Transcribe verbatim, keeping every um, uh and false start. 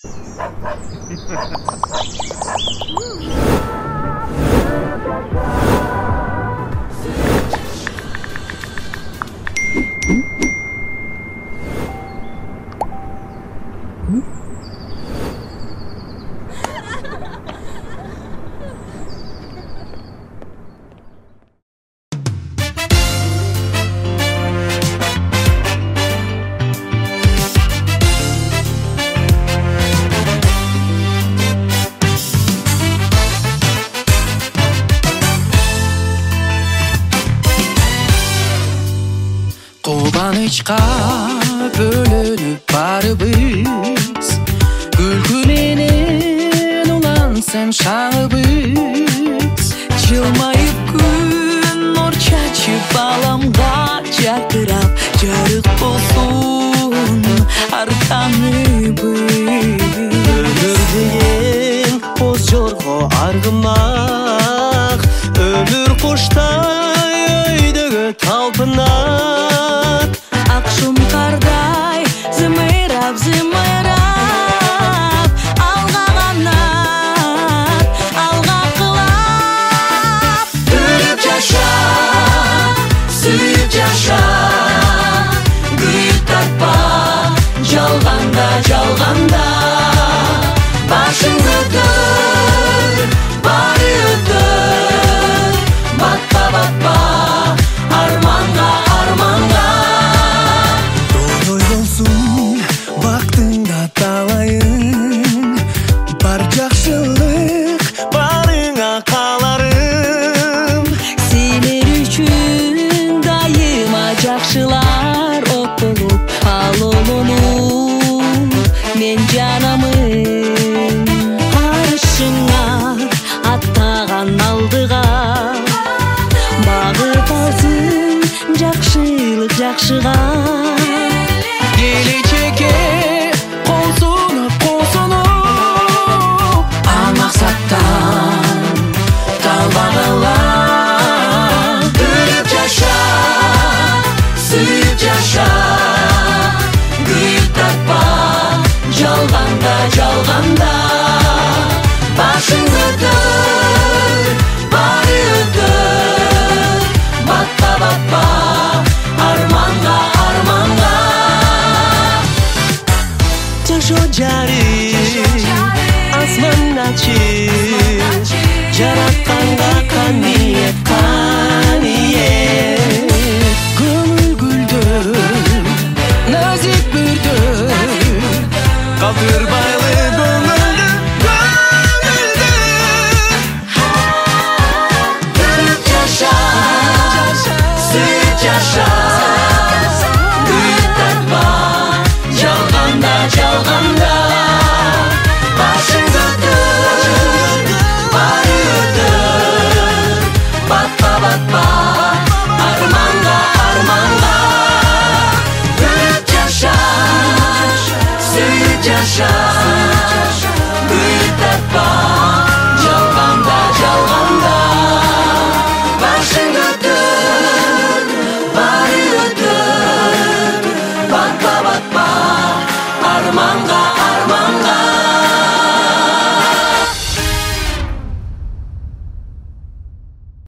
Кубанычка бөлөнүп барыбыз, күлкү менен улансын шаңыбыз. Жылмайып күн нур чачып баламга жакырап, жарык болсун ар таңыбыз. Өмүр деген боз жорго аргымак, өмүр куштай өйдөгө талпынат. Акшум кардай зымырап зымырап, алга канат, алга кылап. Күлүп жаша, сүйүп жаша, күйүп тартпа, жалганда жалганда. Башың көтөр, баары өтөр, батпа батпа, арманга арманга. Той болсун бактыңда талайың, бар жакшылык барыңа каларым. Силер үчүн дайыма жакшылар от болуп алолонуп мен жанамын. Арышыңа аттаган алдыга, багыт алсын жакшылык жакшыга. Келечекке кол сунуп кол сунуп, ал максаттан талбагыла. Күлүп жаша, сүйүп жаша, күйүп тартпа, жалганда жалганда. Башың көтөр, баары өтөр, батпа батпа, арманга арманга. Жашоо жарык, асман ачык, жаратканга каны